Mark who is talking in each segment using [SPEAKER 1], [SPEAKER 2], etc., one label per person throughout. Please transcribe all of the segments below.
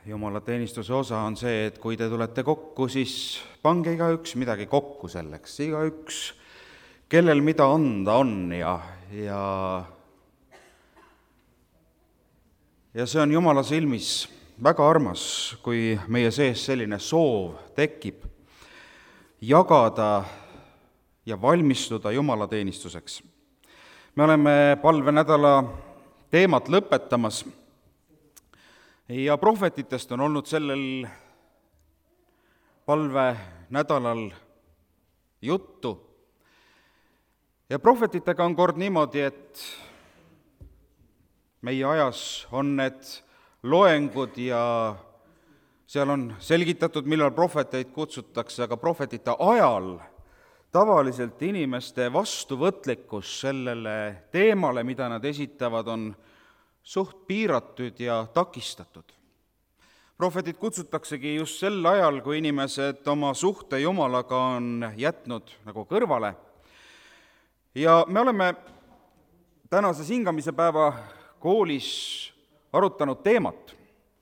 [SPEAKER 1] jumalateenistuse osa on see, et kui te tulete kokku, siis pange igaüks midagi kokku selleks, igaüks, kellel mida anda on ja see on Jumala silmis väga armas, kui meie sees selline soov tekib jagada ja valmistuda jumalateenistuseks. Me oleme palvenädala teemat lõpetamas ja prohvetitest on olnud sellel palvenädalal juttu. Ja prohvetitega on kord niimoodi, et meie ajas on need loengud ja seal on selgitatud, millal prohveteid kutsutakse, aga prohvetite ajal tavaliselt inimeste vastuvõtlikkus sellele teemale, mida nad esitavad, on suht piiratud ja takistatud. Prohvetid kutsutaksegi just sel ajal, kui inimesed oma suhte Jumalaga on jätnud nagu kõrvale. Ja me oleme tänases hingamise päeva koolis arutanud teemat,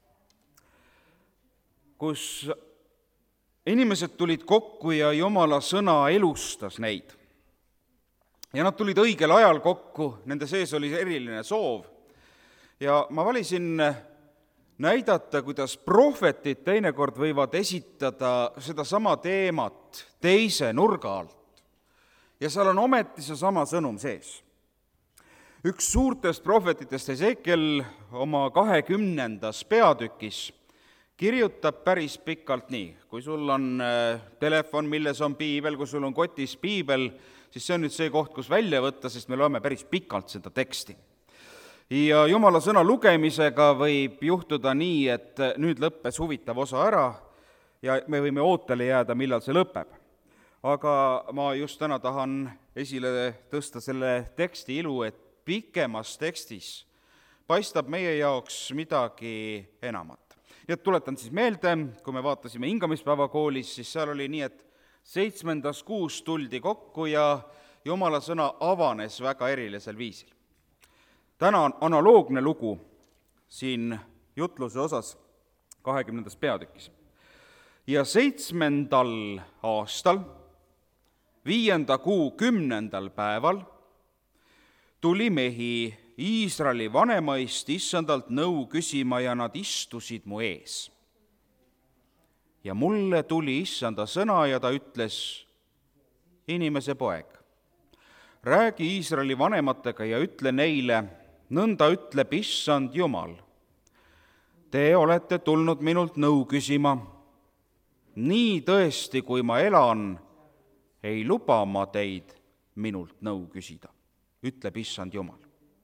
[SPEAKER 1] kus inimesed tulid kokku ja Jumala sõna elustas neid. Ja nad tulid õigel ajal kokku, nende sees oli eriline soov. Ja ma valisin näidata, kuidas prohvetid teinekord võivad esitada sedasama teemat teise nurga alt. Ja seal on ometi see sama sõnum sees. Üks suurtest prohvetitest, Ezekiel, oma 20. peatükis kirjutab päris pikalt nii. Kui sul on telefon, milles on piibel, kui sul on kotis piibel, siis see on nüüd see koht, kus välja võtta, sest me loeme päris pikalt seda teksti. Ja Jumala sõna lugemisega võib juhtuda nii, et nüüd lõppes huvitav osa ära ja me võime ootele jääda, millal see lõpeb. Aga ma just täna tahan esile tõsta selle teksti ilu, et pikemas tekstis paistab meie jaoks midagi enamat. Ja tuletan siis meelde, kui me vaatasime hingamispäeva koolis, siis seal oli nii, et 7. kuus tuldi kokku ja Jumala sõna avanes väga erilisel viisil. Täna on analoogne lugu siin jutluse osas 20. peatükis. Ja 7. aastal, 5. kuu 10. päeval, tuli mehi Iisraeli vanemaist issandalt nõu küsima ja nad istusid mu ees. Ja mulle tuli issanda sõna ja ta ütles, inimese poeg, räägi Iisraeli vanematega ja ütle neile, nõnda ütleb issand Jumal. Te olete tulnud minult nõu küsima. Nii tõesti, kui ma elan, ei luba ma teid minult nõu küsida, ütleb issand Jumal.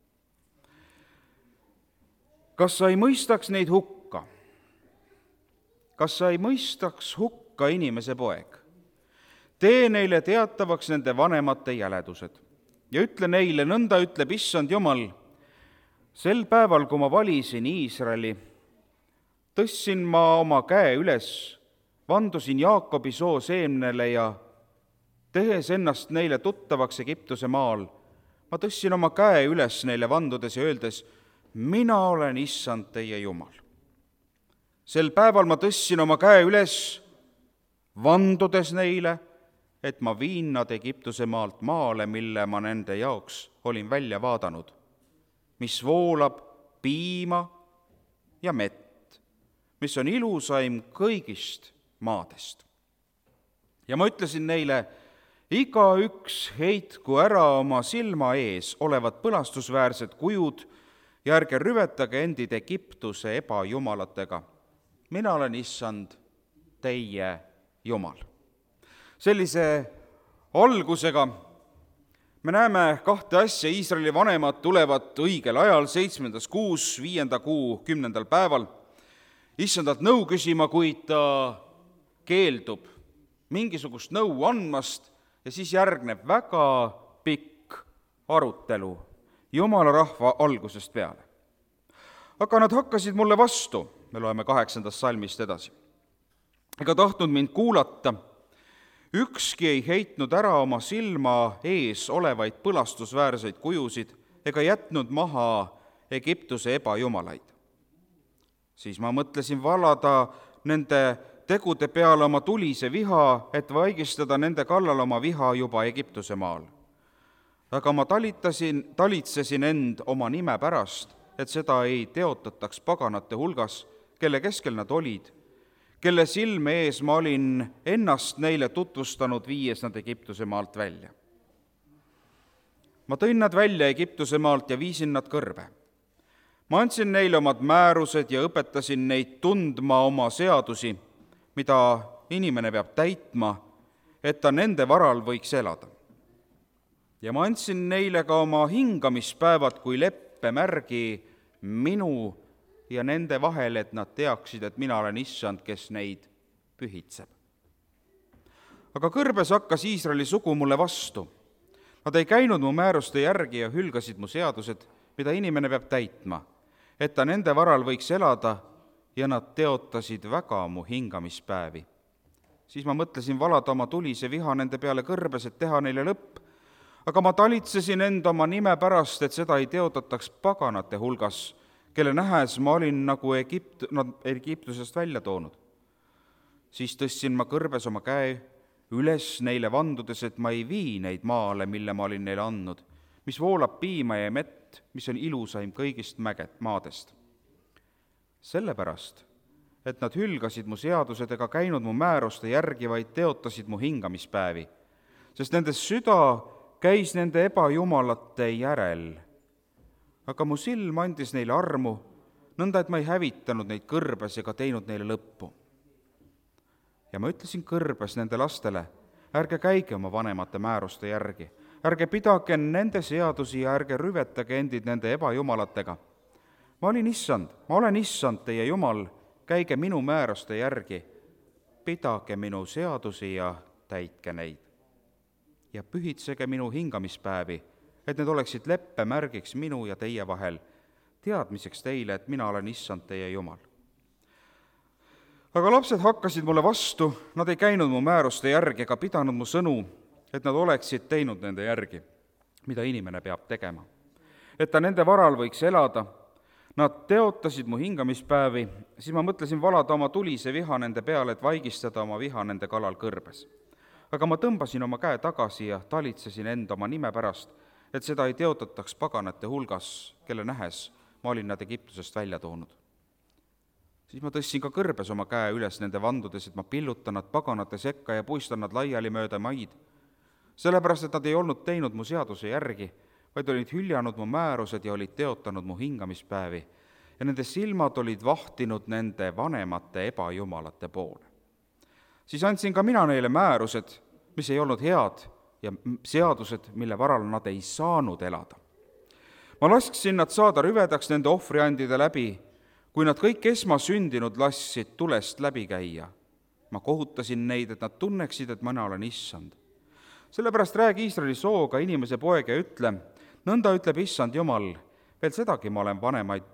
[SPEAKER 1] Kas sa ei mõistaks neid hukka? Kas sa ei mõistaks hukka inimese poeg? Tee neile teatavaks nende vanemate jäledused ja ütle neile, nõnda ütleb issand Jumal, sel päeval, kui ma valisin Iisraeli, tõstsin ma oma käe üles, vandusin Jaakobi soo seemnele ja tehes ennast neile tuttavaks Egiptuse maal, ma tõstsin oma käe üles neile vandudes ja öeldes, mina olen issand teie Jumal. Sel päeval ma tõstsin oma käe üles, vandudes neile, et ma viin nad Egiptuse maalt maale, mille ma nende jaoks olin välja vaadanud, mis voolab piima ja mett, mis on ilusaim kõigist maadest. Ja ma ütlesin neile, igaüks heitku ära oma silma ees olevad põlastusväärsed kujud ja ärge rüvetage endid Egiptuse ebajumalatega. Mina olen issand teie Jumal. Sellise algusega me näeme kahte asja, Iisraeli vanemad tulevad õigel ajal, 7. kuus, 5. kuu 10. päeval, issandalt nõu küsima, kuid ta keeldub mingisugust nõu andmast ja siis järgneb väga pikk arutelu Jumala rahva algusest peale. Aga nad hakkasid mulle vastu, me loeme 8. salmist edasi, ega tahtnud mind kuulata, ükski ei heitnud ära oma silma ees olevaid põlastusväärseid kujusid ega jätnud maha Egiptuse ebajumalaid. Siis ma mõtlesin valada nende tegude peale oma tulise viha, et vaigistada nende kallal oma viha juba Egiptuse maal. Aga ma talitsesin end oma nime pärast, et seda ei teotataks paganate hulgas, kelle keskel nad olid, kelle silme ees ma olin ennast neile tutvustanud, viies nad Egiptuse maalt välja. Ma tõin nad välja Egiptuse maalt ja viisin nad kõrbe. Ma andsin neile omad määrused ja õpetasin neid tundma oma seadusi, mida inimene peab täitma, et ta nende varal võiks elada. Ja ma andsin neile ka oma hingamispäevad kui leppemärgi minu ja nende vahel, et nad teaksid, et mina olen issand, kes neid pühitseb. Aga kõrbes hakkas Iisraeli sugu mulle vastu. Nad ei käinud mu määruste järgi ja hülgasid mu seadused, mida inimene peab täitma, et ta nende varal võiks elada, ja nad teotasid väga mu hingamispäevi. Siis ma mõtlesin valada oma tulise viha nende peale kõrbes, et teha neile lõpp, aga ma talitsesin enda oma nime pärast, et seda ei teotataks paganate hulgas, kelle nähes ma olin nagu Egiptusest välja toonud. Siis tõstsin ma kõrbes oma käe üles neile vandudes, et ma ei vii neid maale, mille ma olin neile andnud, mis voolab piima ja mett, mis on ilusaim kõigist maadest. Sellepärast, et nad hülgasid mu seadused ega käinud mu määruste järgi, vaid teotasid mu hingamispäevi, sest nende süda käis nende ebajumalate järel. Aga mu silm andis neile armu, nõnda et ma ei hävitanud neid kõrbes ega teinud neile lõppu. Ja ma ütlesin kõrbes nende lastele, ärge käige oma vanemate määruste järgi, ärge pidage nende seadusi ja ärge rüvetage endid nende ebajumalatega. Ma olen issand teie Jumal, käige minu määruste järgi, pidage minu seadusi ja täitke neid. Ja pühitsege minu hingamispäevi, et need oleksid leppemärgiks minu ja teie vahel, teadmiseks teile, et mina olen issand teie Jumal. Aga lapsed hakkasid mulle vastu, nad ei käinud mu määruste järgi ega pidanud mu sõnu, et nad oleksid teinud nende järgi, mida inimene peab tegema. Et ta nende varal võiks elada, nad teotasid mu hingamispäevi, siis ma mõtlesin valada oma tulise viha nende peale, et vaigistada oma viha nende kallal kõrbes. Aga ma tõmbasin oma käe tagasi ja talitsesin enda oma nime pärast, et seda ei teotataks paganate hulgas, kelle nähes ma olin nad Egiptusest välja toonud. Siis ma tõstsin ka kõrbes oma käe üles nende vandudes, et ma pillutan nad paganate sekka ja puistan nad laiali mööda maid, sellepärast, et nad ei olnud teinud mu seaduse järgi, vaid olid hüljanud mu määrused ja olid teotanud mu hingamispäevi ja nende silmad olid vahtinud nende vanemate ebajumalate poole. Siis andsin ka mina neile määrused, mis ei olnud head, ja seadused, mille varal nad ei saanud elada. Ma lasksin nad saada rüvedaks nende ohvriandide läbi, kui nad kõik esmasündinud lasksid tulest läbi käia. Ma kohutasin neid, et nad tunneksid, et mina olen issand. Sellepärast räägi Iisraeli sooga, inimese poeg, ja ütle, nõnda ütleb issand Jumal, veel sedagi ma olen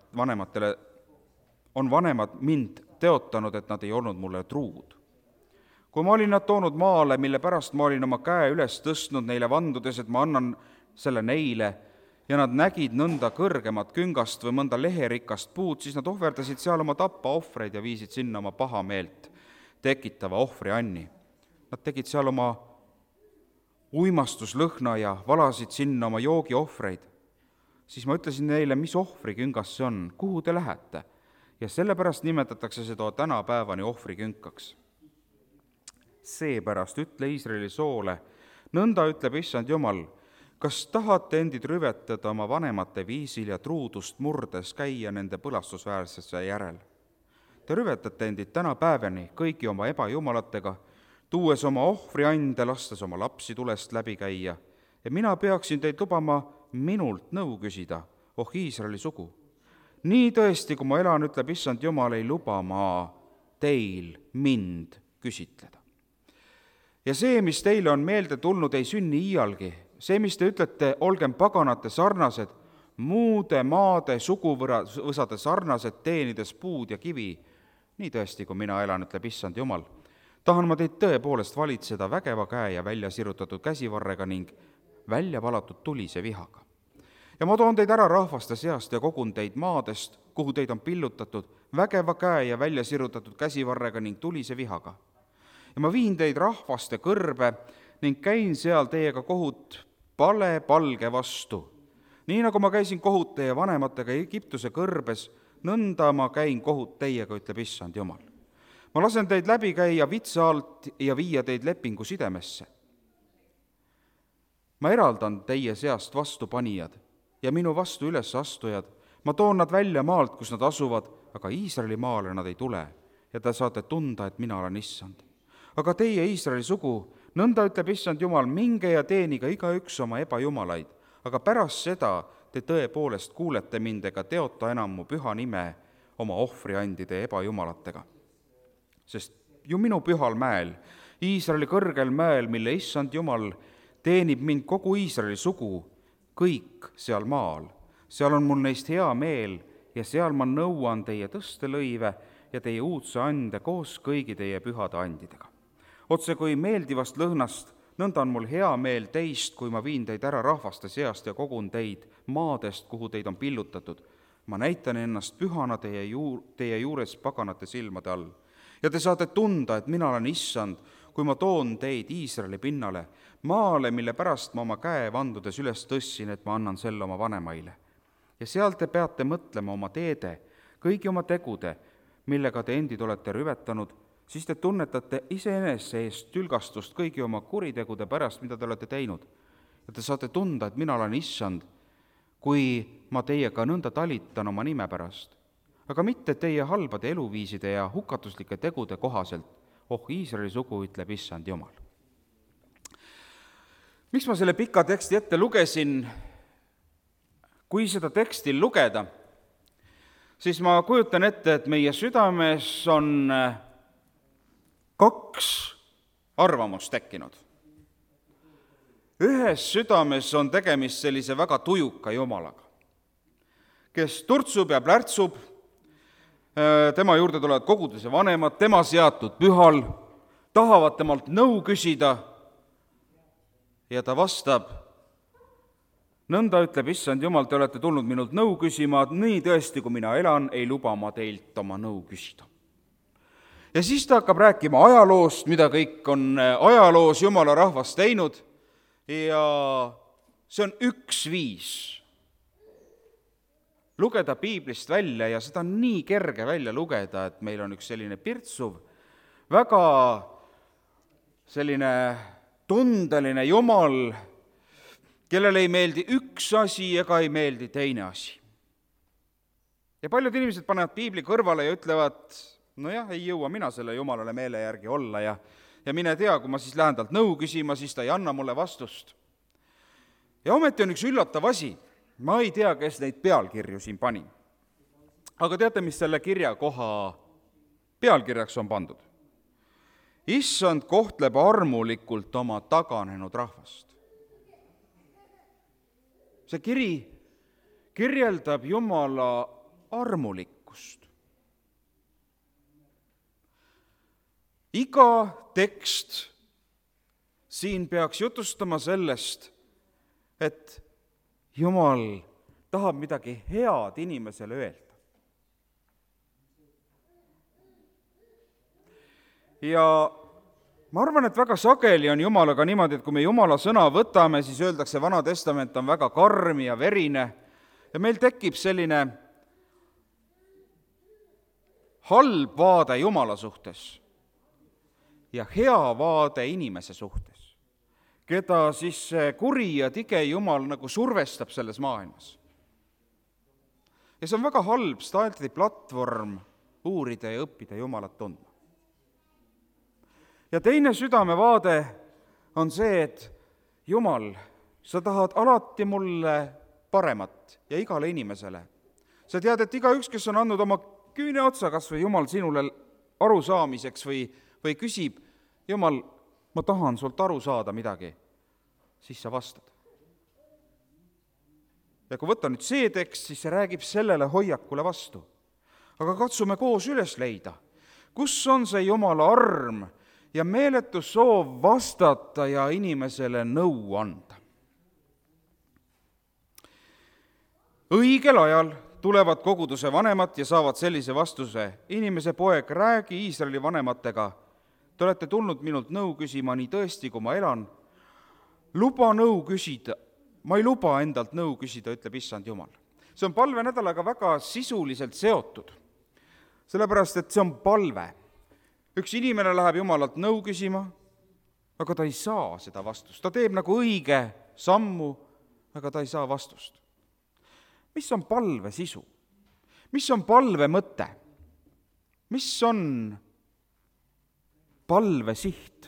[SPEAKER 1] vanemad mind teotanud, et nad ei olnud mulle truud. Kui ma olin nad toonud maale, mille pärast ma olin oma käe üles tõstnud neile vandudes, et ma annan selle neile, ja nad nägid nõnda kõrgemat küngast või mõnda leherikast puud, siis nad ohverdasid seal oma tappaohvreid ja viisid sinna oma pahameelt tekitava ohvrianni. Nad tegid seal oma uimastuslõhna ja valasid sinna oma joogiohvreid. Siis ma ütlesin neile, mis ohvriküngas see on, kuhu te lähete, ja sellepärast nimetatakse seda tänapäevani ohvrikünkaks. Seepärast ütle Iisraeli soole, nõnda ütleb issand Jumal, kas tahate endid rüvetada oma vanemate viisil ja truudust murdes käia nende põlastusväärsesse järel? Te rüvetate endid tänapäevani kõigi oma ebajumalatega, tuues oma ohvriande, lastes oma lapsi tulest läbi käia, ja mina peaksin teid lubama minult nõu küsida, Iisraeli sugu. Nii tõesti, kui ma elan, ütleb issand Jumal, ei luba ma teil mind küsitleda. Ja see, mis teile on meelde tulnud, ei sünni iialgi. See, mis te ütlete, olgem paganate sarnased, muude maade suguvõsade sarnased, teenides puud ja kivi. Nii tõesti, kui mina elan, ütleb issand Jumal, tahan ma teid tõepoolest valitseda vägeva käe ja välja sirutatud käsivarrega ning välja valatud tulise vihaga. Ja ma toon teid ära rahvaste seast ja kogun teid maadest, kuhu teid on pillutatud, vägeva käe ja välja sirutatud käsivarrega ning tulise vihaga. Ja ma viin teid rahvaste kõrbe ning käin seal teiega kohut palge vastu. Nii nagu ma käisin kohut teie vanematega Egiptuse kõrbes, nõnda ma käin kohut teiega, ütleb Issand Jumal. Ma lasen teid läbi käia vitsa alt ja viia teid lepingu sidemesse. Ma eraldan teie seast vastupanijad ja minu vastu üles astujad. Ma toon nad välja maalt, kus nad asuvad, aga Iisraeli maale nad ei tule ja te saate tunda, et mina olen Issand. Aga teie, Iisraeli sugu, nõnda ütleb Issand Jumal, minge ja teeniga igaüks oma ebajumalaid, aga pärast seda te tõepoolest kuulete mind ega teota enam mu püha nime oma ohvriandide ebajumalatega. Sest ju minu pühal mäel, Iisraeli kõrgel mäel, mille Issand Jumal teenib mind kogu Iisraeli sugu, kõik seal maal, seal on mul neist hea meel ja seal ma nõuan teie tõstelõive ja teie uudse ande koos kõigi teie pühade andidega. Otse kui meeldivast lõhnast, nõnda on mul hea meel teist, kui ma viin teid ära rahvaste seast ja kogun teid maadest, kuhu teid on pillutatud. Ma näitan ennast pühana teie juures paganate silmade all. Ja te saate tunda, et mina olen Issand, kui ma toon teid Iisraeli pinnale, maale, mille pärast ma oma käe vandudes üles tõssin, et ma annan selle oma vanemaile. Ja seal te peate mõtlema oma teede, kõigi oma tegude, millega te endid olete rüvetanud, siis te tunnetate iseenese eest tülgastust kõigi oma kuritegude pärast, mida te olete teinud. Ja te saate tunda, et mina olen Issand, kui ma teiega nõnda talitan oma nime pärast, aga mitte teie halbade eluviiside ja hukatuslike tegude kohaselt. Oh, Iisraeli sugu, ütleb Issand Jumal. Miks ma selle pika teksti ette lugesin? Kui seda teksti lugeda, siis ma kujutan ette, et meie südames on 2 arvamust tekkinud. Ühes südames on tegemist sellise väga tujuka jumalaga, kes turtsub ja plärtsub, tema juurde tulevad koguduse vanemad, tema seatud pühal, tahavad temalt nõu küsida ja ta vastab, nõnda ütleb Issand Jumal, te olete tulnud minult nõu küsima, nii tõesti, kui mina elan, ei luba ma teilt oma nõu küsida. Ja siis ta hakkab rääkima ajaloost, mida kõik on ajaloos Jumala rahvas teinud ja see on üks viis lugeda piiblist välja ja seda on nii kerge välja lugeda, et meil on üks selline pirtsuv, väga selline tundeline Jumal, kellele ei meeldi üks asi ega ei meeldi teine asi. Ja paljud inimesed panevad piibli kõrvale ja ütlevad, nojah, ei jõua mina selle Jumalale meele järgi olla ja mine tea, kui ma siis lähen talt nõu küsima, siis ta ei anna mulle vastust. Ja ometi on üks üllatav asi, ma ei tea, kes neid pealkirju siin pani. Aga teate, mis selle kirjakoha pealkirjaks on pandud? Issand kohtleb armulikult oma taganenud rahvast. See kiri kirjeldab Jumala armulikkust. Iga tekst siin peaks jutustama sellest, et Jumal tahab midagi head inimesele öelda. Ja ma arvan, et väga sageli on Jumalaga niimoodi, et kui me Jumala sõna võtame, siis öeldakse, Vana Testament on väga karm ja verine ja meil tekib selline halb vaade Jumala suhtes ja hea vaade inimese suhtes, keda siis kuri ja tige Jumal nagu survestab selles maailmas. Ja see on väga halb staalti platvorm uurida ja õppida Jumalat tundma. Ja teine südamevaade on see, et Jumal, sa tahad alati mulle paremat ja igale inimesele. Sa tead, et igaüks, kes on andnud oma küüne otsa kas või Jumal sinule arusaamiseks või küsib, Jumal, ma tahan sult aru saada midagi, siis sa vastad. Ja kui võtta nüüd see tekst, siis see räägib sellele hoiakule vastu. Aga katsume koos üles leida, kus on see Jumala arm ja meeletu soov vastata ja inimesele nõu anda. Õigel ajal tulevad koguduse vanemad ja saavad sellise vastuse: inimese poeg, räägi Iisraeli vanematega, te olete tulnud minult nõu küsima, nii tõesti, kui ma elan. Luba nõu küsida, ma ei luba endalt nõu küsida, ütleb issand Jumal. See on palvenädalaga väga sisuliselt seotud, sellepärast et see on palve. Üks inimene läheb Jumalalt nõu küsima, aga ta ei saa seda vastust. Ta teeb nagu õige sammu, aga ta ei saa vastust. Mis on palve sisu? Mis on palve mõte? Mis on palve siht?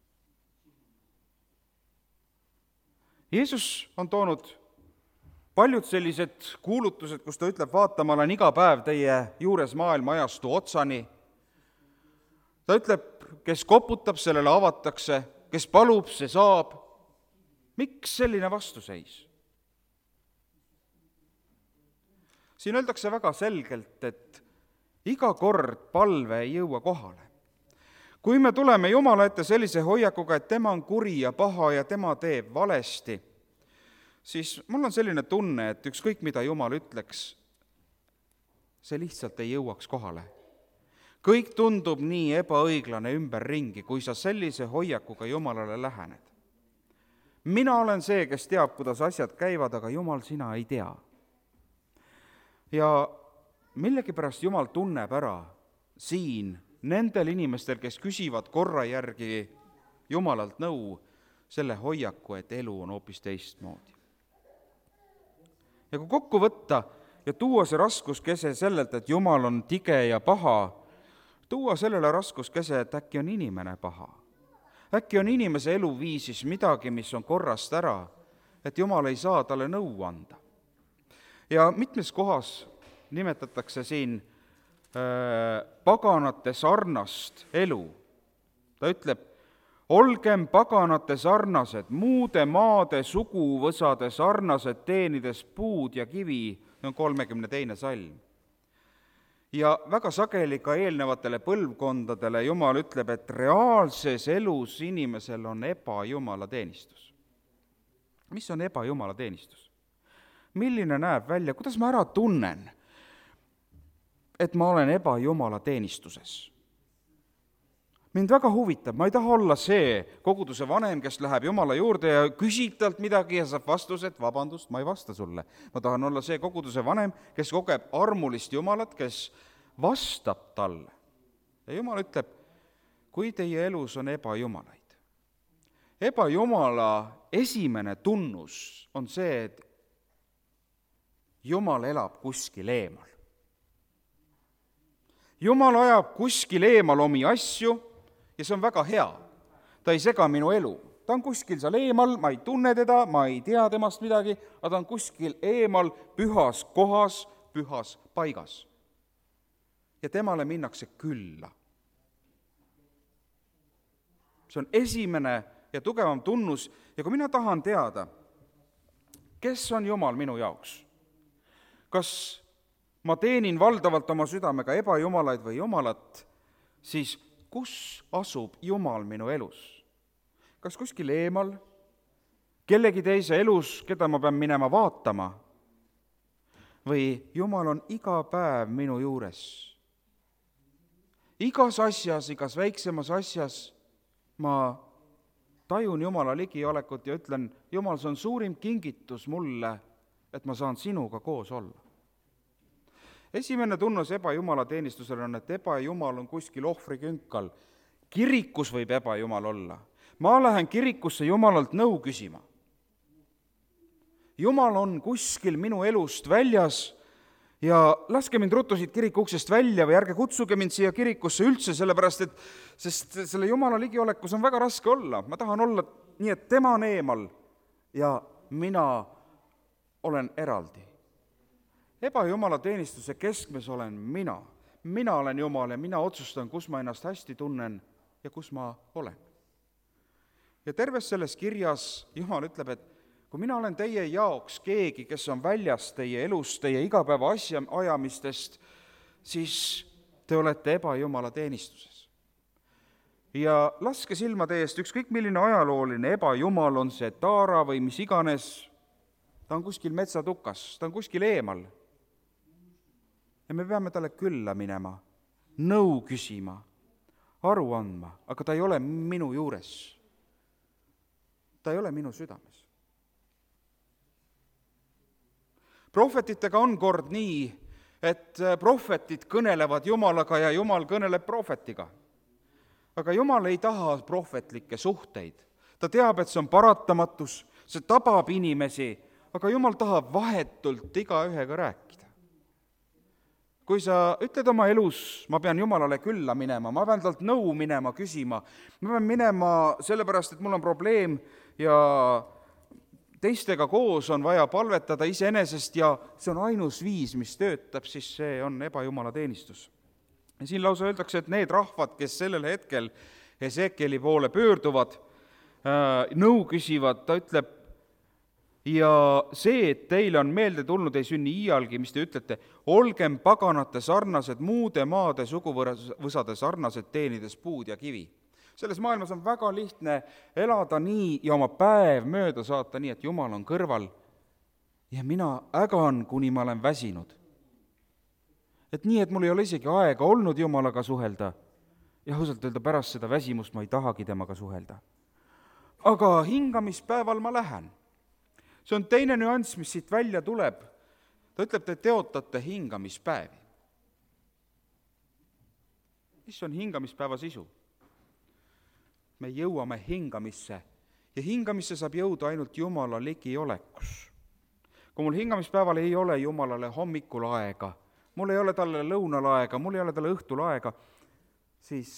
[SPEAKER 1] Jeesus on toonud paljud sellised kuulutused, kus ta ütleb: vaata, ma olen iga päev teie juures maailma ajastu otsani. Ta ütleb, kes koputab, sellele avatakse, kes palub, see saab. Miks selline vastuseis? Siin öeldakse väga selgelt, et iga kord palve ei jõua kohale. Kui me tuleme Jumala ette sellise hoiakuga, et tema on kuri ja paha ja tema teeb valesti, siis mul on selline tunne, et ükskõik mida Jumal ütleks, see lihtsalt ei jõuaks kohale. Kõik tundub nii ebaõiglane ümberringi, kui sa sellise hoiakuga Jumalale lähened. Mina olen see, kes teab, kuidas asjad käivad, aga Jumal, sina ei tea. Ja millegipärast Jumal tunneb ära siin nendel inimestel, kes küsivad korra järgi Jumalalt nõu, selle hoiaku, et elu on hoopis teistmoodi. Ja kui kokku võtta ja tuua see raskuskese sellelt, et Jumal on tige ja paha, tuua sellele raskuskese, et äkki on inimene paha. Äkki on inimese eluviisis midagi, mis on korrast ära, et Jumal ei saa talle nõu anda. Ja mitmes kohas nimetatakse siin paganate sarnast elu. Ta ütleb: olgem paganate sarnased, muude maade suguvõsade sarnased, teenides puud ja kivi. See on 32. salm. Ja väga sageli ka eelnevatele põlvkondadele Jumal ütleb, et reaalses elus inimesel on ebajumala teenistus. Mis on ebajumala teenistus? Milline näeb välja, kuidas ma ära tunnen, et ma olen ebajumala teenistuses? Mind väga huvitab, ma ei taha olla see koguduse vanem, kes läheb Jumala juurde ja küsib talt midagi ja saab vastuse, et vabandust, ma ei vasta sulle. Ma tahan olla see koguduse vanem, kes kogeb armulist Jumalat, kes vastab talle. Ja Jumal ütleb, kui teie elus on ebajumalaid. Ebajumala esimene tunnus on see, et Jumal elab kuskil eemal. Jumal ajab kuskil eemal omi asju ja see on väga hea. Ta ei sega minu elu. Ta on kuskil seal eemal, ma ei tunne teda, ma ei tea temast midagi, aga ta on kuskil eemal, pühas kohas, pühas paigas. Ja temale minnakse külla. See on esimene ja tugevam tunnus. Ja kui mina tahan teada, kes on Jumal minu jaoks, kas ma teenin valdavalt oma südamega ebajumalaid või Jumalat, siis kus asub Jumal minu elus? Kas kuskil eemal, kellegi teise elus, keda ma pean minema vaatama, või Jumal on iga päev minu juures? Igas asjas, igas väiksemas asjas ma tajun Jumala ligiolekut ja ütlen, Jumal, see on suurim kingitus mulle, et ma saan sinuga koos olla. Esimene tunnus ebajumala teenistusel on, et ebajumal on kuskil ohvrikünkal. Kirikus võib ebajumal olla. Ma lähen kirikusse Jumalalt nõu küsima. Jumal on kuskil minu elust väljas ja laske mind ruttu siit kiriku uksest välja või ärge kutsuge mind siia kirikusse üldse, sest selle Jumala ligiolekus on väga raske olla. Ma tahan olla nii, et tema on eemal ja mina olen eraldi. Ebajumala teenistuse keskmes olen mina. Mina olen Jumal ja mina otsustan, kus ma ennast hästi tunnen ja kus ma olen. Ja terves selles kirjas Jumal ütleb, et kui mina olen teie jaoks keegi, kes on väljas teie elust, teie igapäeva asja ajamistest, siis te olete ebajumala teenistuses. Ja laske silmade eest ükskõik milline ajalooline ebajumal, on see Taara või mis iganes, ta on kuskil metsatukas, ta on kuskil eemal. ja me peame talle külla minema, nõu küsima, aru andma, aga ta ei ole minu juures. Ta ei ole minu südames. Prohvetitega on kord nii, et prohvetid kõnelevad Jumalaga ja Jumal kõneleb prohvetiga. Aga Jumal ei taha prohvetlikke suhteid. Ta teab, et see on paratamatus, see tabab inimesi, aga Jumal tahab vahetult igaühega rääkida. Kui sa ütled oma elus, ma pean Jumalale külla minema, ma pean talt nõu minema, küsima, ma pean minema sellepärast, et mul on probleem ja teistega koos on vaja palvetada iseenesest ja see on ainus viis, mis töötab, siis see on ebajumala teenistus. Ja siin lausa öeldakse, et need rahvad, kes sellel hetkel Hesekieli poole pöörduvad, nõu küsivad, ta ütleb, ja see, et teile on meelde tulnud, ei sünni iialgi, mis te ütlete, olgem paganate sarnased, muude maade suguvõsade sarnased, teenides puud ja kivi. Selles maailmas on väga lihtne elada nii ja oma päev mööda saata nii, et Jumal on kõrval ja mina ägan, kuni ma olen väsinud. Et nii, et mul ei ole isegi aega olnud Jumalaga suhelda ja ausalt öelda pärast seda väsimust ma ei tahagi temaga suhelda. Aga hingamispäeval ma lähen. See on teine nüanss, mis siit välja tuleb. Ta ütleb, te teotate hingamispäevi. Mis on hingamispäeva sisu? Me jõuame hingamisse ja hingamisse saab jõuda ainult Jumala ligiolekus. Kui mul hingamispäeval ei ole Jumalale hommikul aega, mul ei ole talle lõunal aega, mul ei ole talle õhtul aega, siis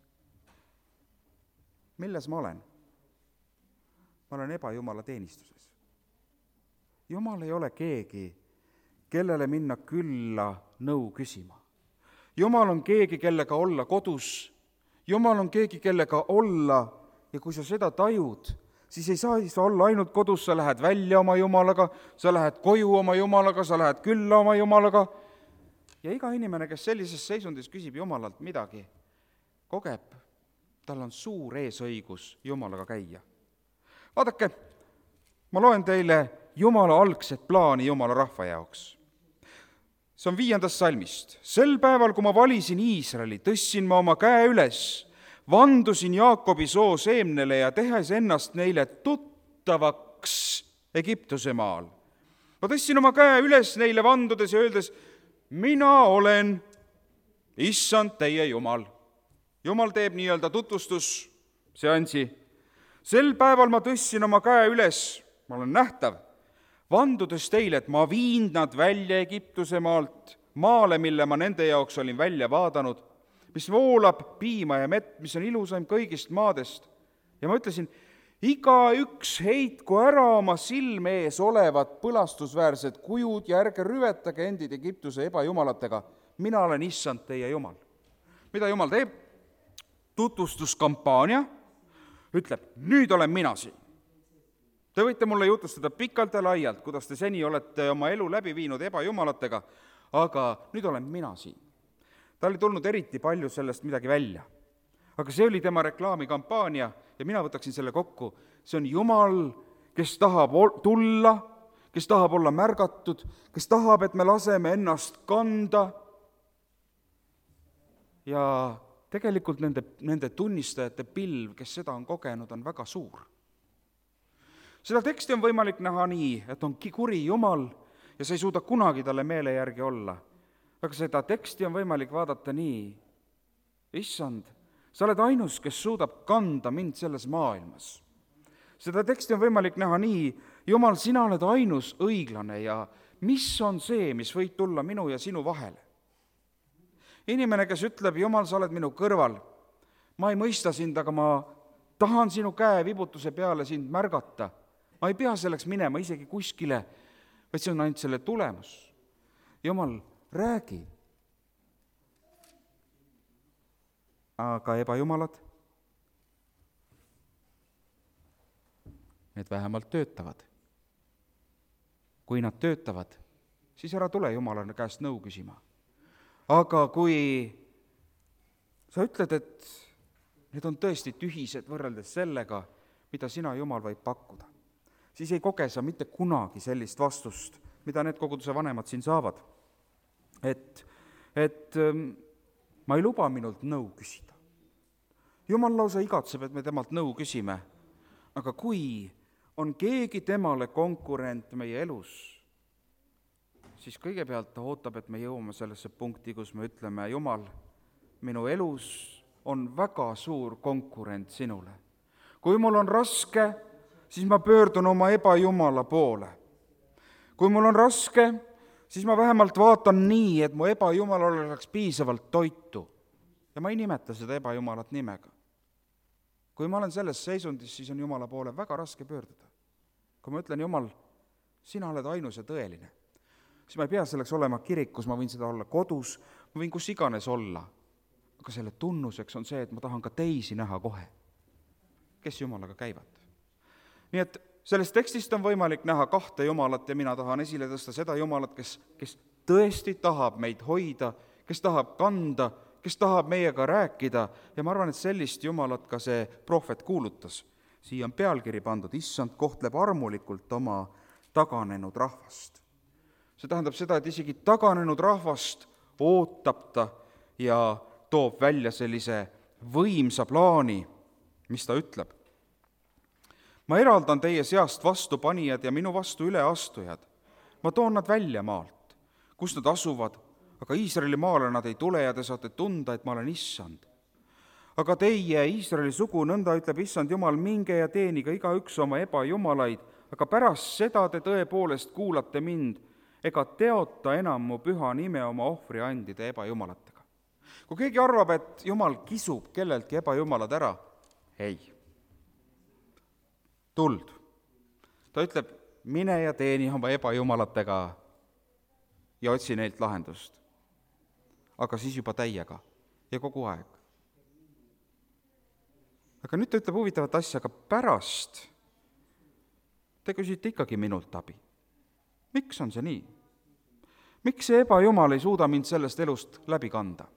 [SPEAKER 1] milles ma olen? Ma olen ebajumala teenistuses. Jumal ei ole keegi, kellele minna külla nõu küsima. Jumal on keegi, kellega olla kodus. Jumal on keegi, kellega olla ja kui sa seda tajud, siis ei saa olla ainult kodus, sa lähed välja oma Jumalaga, sa lähed koju oma Jumalaga, sa lähed külla oma Jumalaga. Ja iga inimene, kes sellises seisundis küsib Jumalalt midagi, kogeb, tal on suur eesõigus Jumalaga käia. Vaadake, ma loen teile Jumala algset plaani Jumala rahva jaoks. See on 5. salmist. Sel päeval, kui ma valisin Iisraeli, tõssin ma oma käe üles, vandusin Jaakobi soo seemnele ja tehes ennast neile tuttavaks Egiptuse maal. Ma tõssin oma käe üles neile vandudes ja öeldes, mina olen issand teie Jumal. Jumal teeb nii-öelda tutvustusseansi. Sel päeval ma tõssin oma käe üles, ma olen nähtav, vandudes teile, et ma viin nad välja Egiptuse maalt, maale, mille ma nende jaoks olin välja vaadanud, mis voolab piima ja mett, mis on ilusaim kõigist maadest. Ja ma ütlesin, iga üks heitku ära oma silme ees olevad põlastusväärsed kujud ja ärge rüvetage endid Egiptuse ebajumalatega. Mina olen issand teie Jumal. Mida Jumal teeb? Tutvustuskampaania ütleb, nüüd olen mina siin. Te võite mulle jutustada pikalt ja laialt, kuidas te seni olete oma elu läbi viinud ebajumalatega, aga nüüd olen mina siin. Ta oli tulnud eriti palju sellest midagi välja. Aga see oli tema reklaamikampaania ja mina võtaksin selle kokku. See on Jumal, kes tahab tulla, kes tahab olla märgatud, kes tahab, et me laseme ennast kanda. Ja tegelikult nende tunnistajate pilv, kes seda on kogenud, on väga suur. Seda teksti on võimalik näha nii, et on kuri Jumal ja sa ei suuda kunagi talle meele järgi olla. Aga seda teksti on võimalik vaadata nii, issand, sa oled ainus, kes suudab kanda mind selles maailmas. Seda teksti on võimalik näha nii, Jumal, sina oled ainus õiglane ja mis on see, mis võib tulla minu ja sinu vahele? Inimene, kes ütleb, Jumal, sa oled minu kõrval, ma ei mõista sind, aga ma tahan sinu käe vibutuse peale sind märgata. Ma ei pea selleks minema isegi kuskile, vaid see on ainult selle tulemus. Jumal, räägi. Aga ebajumalad, need vähemalt töötavad. Kui nad töötavad, siis ära tule Jumalale käest nõu küsima. Aga kui sa ütled, et need on tõesti tühised võrreldes sellega, mida sina, Jumal, võib pakkuda, siis ei koge sa mitte kunagi sellist vastust, mida need koguduse vanemad siin saavad. Et et ma ei luba minult nõu küsida. Jumal lausa igatseb, et me temalt nõu küsime, aga kui on keegi temale konkurent meie elus, siis kõigepealt ta ootab, et me jõuame sellesse punkti, kus me ütleme, Jumal, minu elus on väga suur konkurent sinule. Kui mul on raske, siis ma pöördun oma ebajumala poole. Kui mul on raske, siis ma vähemalt vaatan nii, et mu ebajumalal oleks piisavalt toitu. Ja ma ei nimeta seda ebajumalat nimega. Kui ma olen selles seisundis, siis on Jumala poole väga raske pöörduda. Kui ma ütlen, Jumal, sina oled ainus ja tõeline, siis ma ei pea selleks olema kirikus, ma võin seda olla kodus, ma võin kus iganes olla. Aga selle tunnuseks on see, et ma tahan ka teisi näha kohe, kes Jumalaga käivad. Nii et sellest tekstist on võimalik näha kahte Jumalat ja mina tahan esile tõsta seda Jumalat, kes tõesti tahab meid hoida, kes tahab kanda, kes tahab meiega rääkida ja ma arvan, et sellist Jumalat ka see prohvet kuulutas. Siia on pealkiri pandud, issand kohtleb armulikult oma taganenud rahvast. See tähendab seda, et isegi taganenud rahvast ootab ta ja toob välja sellise võimsa plaani, mis ta ütleb. Ma eraldan teie seast vastupanijad ja minu vastu üleastujad. Ma toon nad välja maalt, kus nad asuvad, aga Iisraeli maale nad ei tule ja te saate tunda, et ma olen issand. Aga teie, Iisraeli sugu, nõnda ütleb issand Jumal, minge ja teeniga igaüks oma ebajumalaid, aga pärast seda te tõepoolest kuulate mind, ega teota enam mu püha nime oma ohvriandide ebajumalatega. Kui keegi arvab, et Jumal kisub kelleltki ebajumalad ära, ei. Tuld. Ta ütleb, mine ja teeni oma ebajumalatega ja otsi neilt lahendust. Aga siis juba täiega ja kogu aeg. Aga nüüd ta ütleb huvitavat asja, aga pärast te küsite ikkagi minult abi. Miks on see nii? Miks see ebajumal ei suuda mind sellest elust läbi kanda?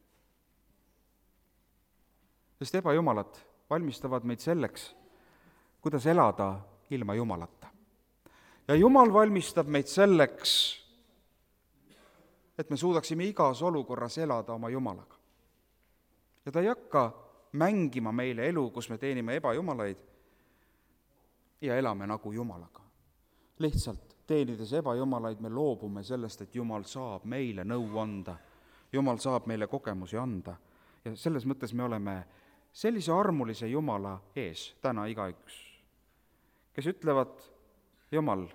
[SPEAKER 1] Sest ebajumalad valmistavad meid selleks, kuidas elada ilma Jumalata. Ja Jumal valmistab meid selleks, et me suudaksime igas olukorras elada oma Jumalaga. Ja ta ei hakka mängima meile elu, kus me teenime ebajumalaid ja elame nagu Jumalaga. Lihtsalt teenides ebajumalaid me loobume sellest, et Jumal saab meile nõu anda. Jumal saab meile kogemusi anda. Ja selles mõttes me oleme sellise armulise Jumala ees täna igaüks, kes ütlevad, Jumal,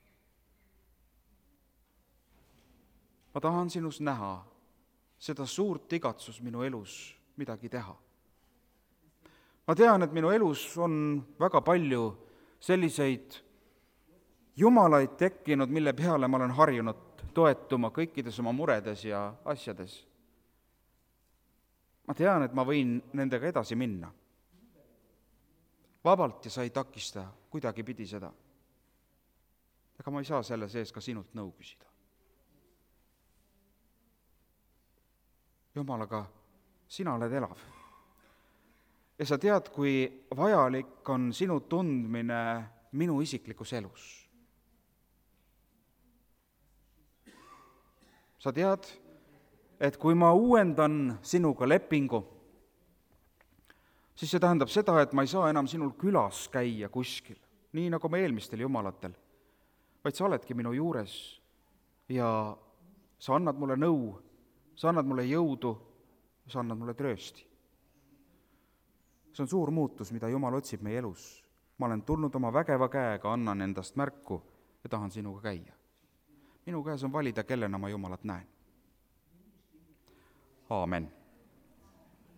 [SPEAKER 1] ma tahan sinus näha seda suurt igatsust minu elus midagi teha. Ma tean, et minu elus on väga palju selliseid jumalaid tekkinud, mille peale ma olen harjunud toetuma kõikides oma muredes ja asjades. Ma tean, et ma võin nendega edasi minna. Vabalt ja sa ei takista kuidagi pidi seda. Aga ma ei saa selle sees ka sinult nõu küsida. Jumalaga, sina oled elav. Ja sa tead, kui vajalik on sinu tundmine minu isiklikus elus. Sa tead, et kui ma uuendan sinuga lepingu, siis see tähendab seda, et ma ei saa enam sinul külas käia kuskil, nii nagu me eelmistel jumalatel, vaid sa oledki minu juures ja sa annad mulle nõu, sa annad mulle jõudu, sa annad mulle tröösti. See on suur muutus, mida Jumal otsib meie elus. Ma olen tulnud oma vägeva käega, annan endast märku ja tahan sinuga käia. Minu käes on valida, kellena ma Jumalat näen. Aamen.